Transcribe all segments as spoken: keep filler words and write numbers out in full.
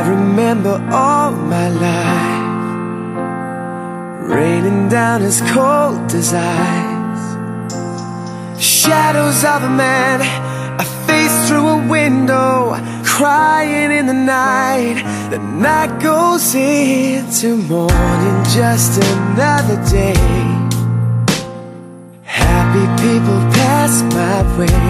remember all my life raining down as cold as ice. Shadows of a man, a face through a window, crying in the night. The night goes into morning, just another day. Happy people pass my way.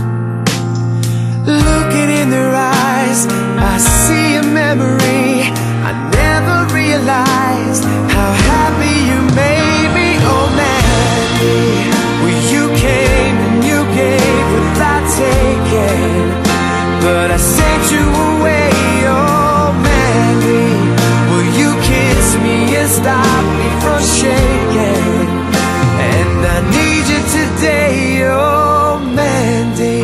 Looking in their eyes, I see a memory. I never realized how happy you made me. Oh Mandy, well you came and you gave without taking, but I sent you away. Oh Mandy, will you kiss me and stop me from shaking? And I need you today. Oh Mandy,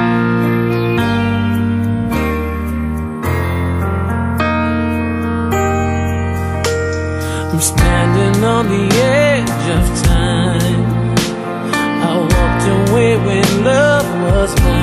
I'm standing on the edge of time. I walked away when love was mine.